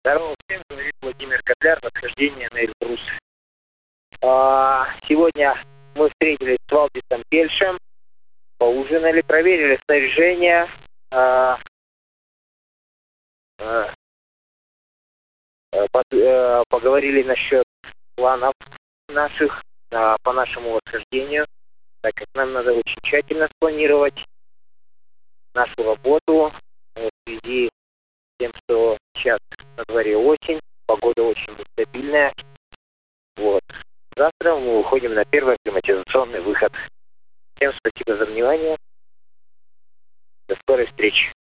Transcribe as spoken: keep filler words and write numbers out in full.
Здорово всем, говорит Владимир Котляр, восхождение на Эльбрус. А, сегодня мы встретились с Валдисом Пельшем, поужинали, проверили снаряжение, а, а, под, а, поговорили насчет планов наших а, по нашему восхождению, так как нам надо очень тщательно спланировать нашу работу в связи с тем, что сейчас на дворе осень, погода очень нестабильная. Вот. Завтра мы уходим на первый акклиматизационный выход. Всем спасибо за внимание. До скорой встречи.